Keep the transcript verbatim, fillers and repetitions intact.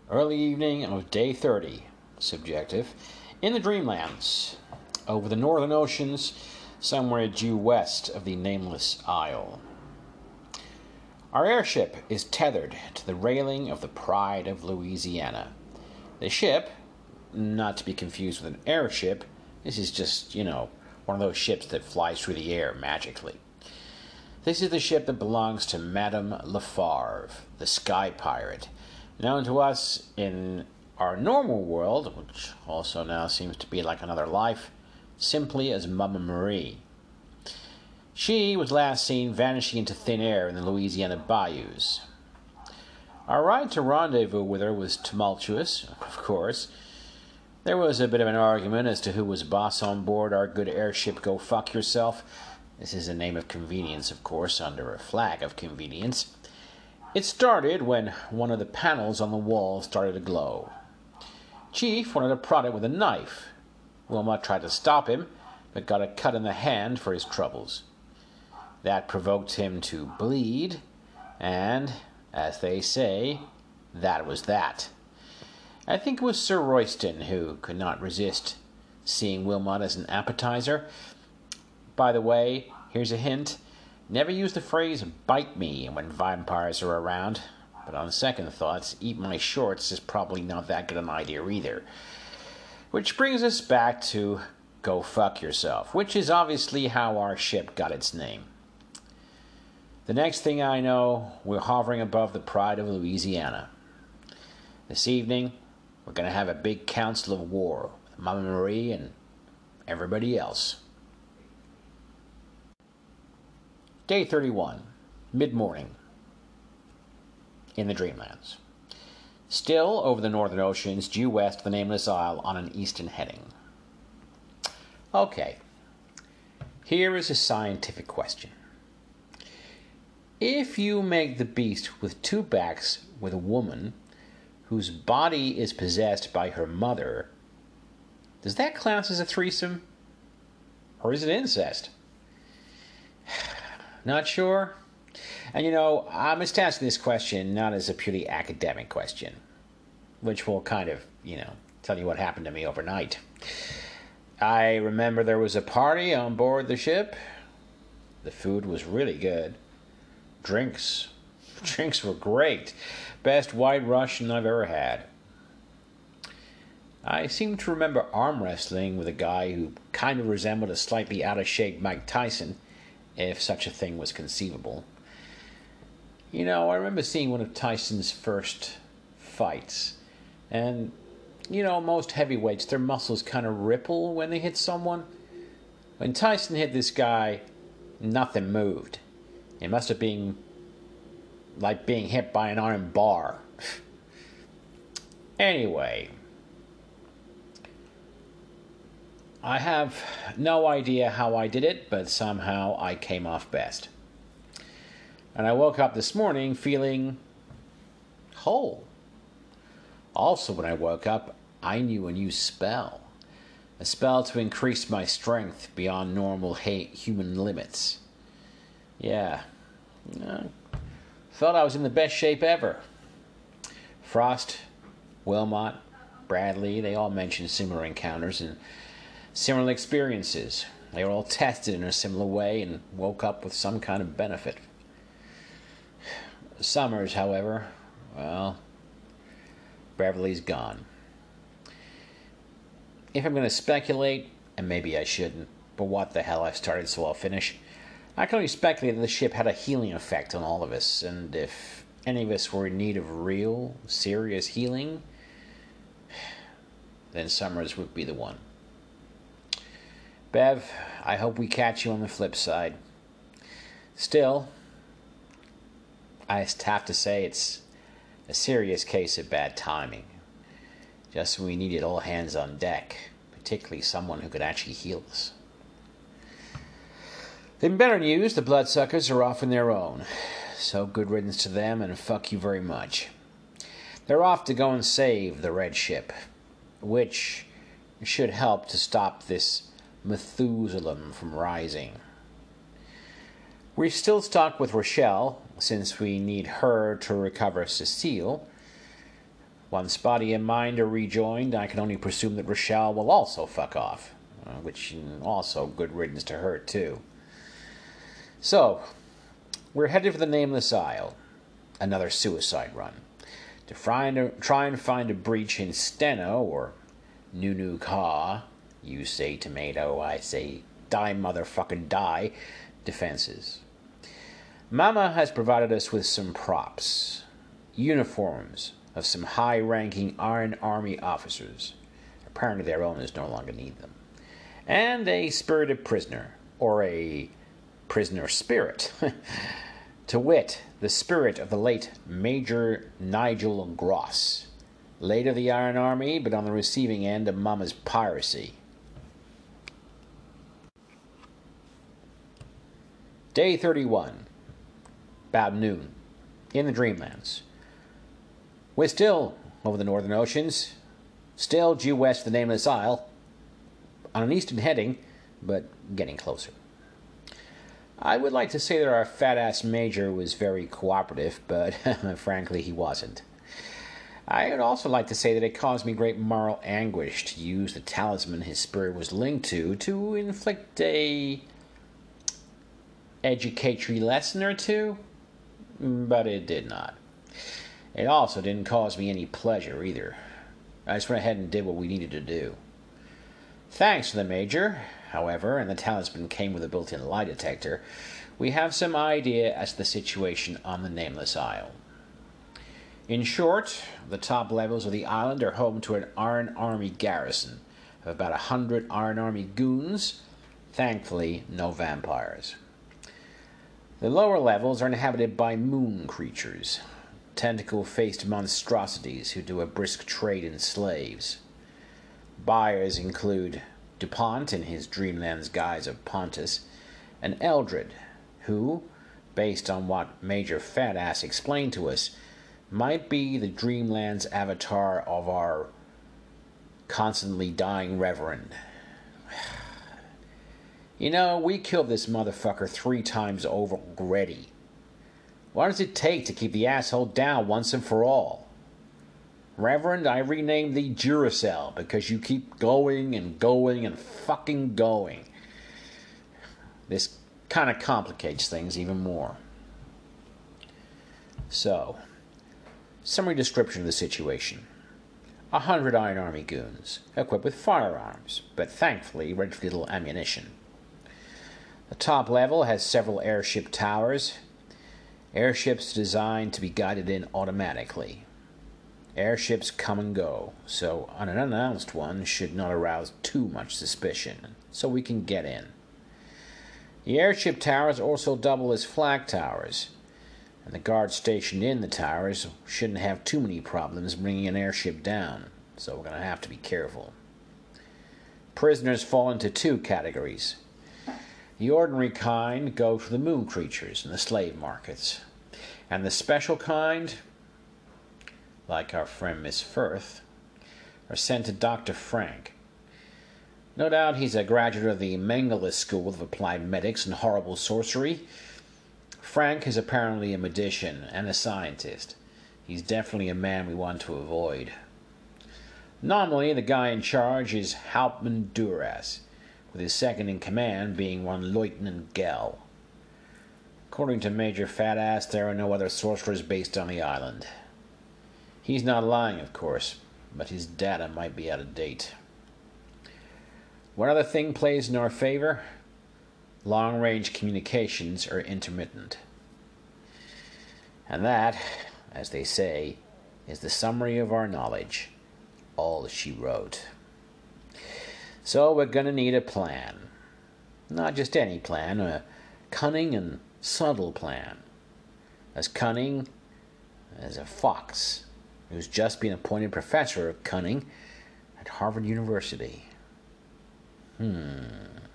Early evening of day thirty, subjective, in the Dreamlands, over the northern oceans, somewhere due west of the nameless isle. Our airship is tethered to the railing of the Pride of Louisiana. The ship, not to be confused with an airship, this is just, you know, one of those ships that flies through the air magically. This is the ship that belongs to Madame Lafarve, the Sky Pirate, known to us in our normal world, which also now seems to be like another life, simply as Mama Marie. She was last seen vanishing into thin air in the Louisiana bayous. Our ride to rendezvous with her was tumultuous, of course. There was a bit of an argument as to who was boss on board our good airship Go Fuck Yourself. This is a name of convenience, of course, under a flag of convenience. It started when one of the panels on the wall started to glow. Chief wanted to prod it with a knife. Wilmot tried to stop him, but got a cut in the hand for his troubles. That provoked him to bleed, and, as they say, that was that. I think it was Sir Royston who could not resist seeing Wilmot as an appetizer. By the way, here's a hint. Never use the phrase bite me when vampires are around, but on second thoughts, eat my shorts is probably not that good an idea either. Which brings us back to Go Fuck Yourself, which is obviously how our ship got its name. The next thing I know, we're hovering above the Pride of Louisiana. This evening, we're going to have a big council of war with Mama Marie and everybody else. Day thirty-one, mid-morning, in the Dreamlands. Still over the northern oceans, due west of the nameless isle on an eastern heading. Okay, here is a scientific question. If you make the beast with two backs with a woman whose body is possessed by her mother, does that class as a threesome? Or is it incest? Not sure? And you know, I'm just asking this question not as a purely academic question, which will kind of, you know, tell you what happened to me overnight. I remember there was a party on board the ship. The food was really good. Drinks. Drinks were great. Best White Russian I've ever had. I seem to remember arm wrestling with a guy who kind of resembled a slightly out-of-shape Mike Tyson, if such a thing was conceivable. You know, I remember seeing one of Tyson's first fights, and, you know, most heavyweights, their muscles kind of ripple when they hit someone. When Tyson hit this guy, nothing moved. It must have been like being hit by an iron bar. Anyway, I have no idea how I did it, but somehow I came off best. And I woke up this morning feeling whole. Also, when I woke up, I knew a new spell. A spell to increase my strength beyond normal human limits. Yeah, uh, felt I was in the best shape ever. Frost, Wilmot, Bradley, they all mentioned similar encounters and similar experiences. They were all tested in a similar way and woke up with some kind of benefit. Summers, however, well, Beverly's gone. If I'm going to speculate, and maybe I shouldn't, but what the hell, I've started so I'll finish. I can only speculate that the ship had a healing effect on all of us, and if any of us were in need of real, serious healing, then Summers would be the one. Bev, I hope we catch you on the flip side. Still, I just have to say it's a serious case of bad timing. Just when we needed all hands on deck, particularly someone who could actually heal us. In better news, the bloodsuckers are off on their own. So good riddance to them, and fuck you very much. They're off to go and save the red ship, which should help to stop this Methuselah from rising. We're still stuck with Rochelle, since we need her to recover Cecile. Once Spotty and Minder rejoined, I can only presume that Rochelle will also fuck off. Uh, which also good riddance to her, too. So, we're headed for the Nameless Isle. Another suicide run. To try and, try and find a breach in Steno, or Nunu Ka, you say tomato, I say die motherfucking die, defenses. Mama has provided us with some props. Uniforms of some high-ranking Iron Army officers. Apparently their owners no longer need them. And a spirited prisoner, or a prisoner spirit. To wit, the spirit of the late Major Nigel Gross, late of the Iron Army, but on the receiving end of Mama's piracy. Day thirty-one. About noon. In the Dreamlands. We're still over the northern oceans. Still due west of the Nameless Isle. On an eastern heading, but getting closer. I would like to say that our fat-ass major was very cooperative, but frankly he wasn't. I would also like to say that it caused me great moral anguish to use the talisman his spirit was linked to to inflict a educatory lesson or two, but it did not. It also didn't cause me any pleasure either. I just went ahead and did what we needed to do. Thanks to the Major, however, and the talisman came with a built-in lie detector, we have some idea as to the situation on the Nameless Isle. In short, the top levels of the island are home to an Iron Army garrison of about a hundred Iron Army goons, thankfully no vampires. The lower levels are inhabited by moon creatures, tentacle-faced monstrosities who do a brisk trade in slaves. Buyers include DuPont in his Dreamlands guise of Pontus, and Eldred, who, based on what Major Fatass explained to us, might be the Dreamlands avatar of our constantly dying Reverend. You know, we killed this motherfucker three times over already. What does it take to keep the asshole down once and for all? Reverend, I renamed thee Duracell because you keep going and going and fucking going. This kind of complicates things even more. So, summary description of the situation. A hundred Iron Army goons, equipped with firearms, but thankfully ready for little ammunition. The top level has several airship towers. Airships designed to be guided in automatically. Airships come and go, so an unannounced one should not arouse too much suspicion, so we can get in. The airship towers also double as flag towers, and the guards stationed in the towers shouldn't have too many problems bringing an airship down, so we're going to have to be careful. Prisoners fall into two categories. The ordinary kind go for the moon creatures and the slave markets, and the special kind, like our friend Miss Firth, are sent to Doctor Frank. No doubt he's a graduate of the Mengele School of Applied Medics and Horrible Sorcery. Frank is apparently a magician and a scientist. He's definitely a man we want to avoid. Nominally, the guy in charge is Hauptmann Duras, with his second in command being one Lieutenant Gell. According to Major Fatass, there are no other sorcerers based on the island. He's not lying, of course, but his data might be out of date. One other thing plays in our favor: long-range communications are intermittent. And that, as they say, is the summary of our knowledge, all she wrote. So we're going to need a plan. Not just any plan, a cunning and subtle plan. As cunning as a fox who's just been appointed professor of cunning at Harvard University. Hmm...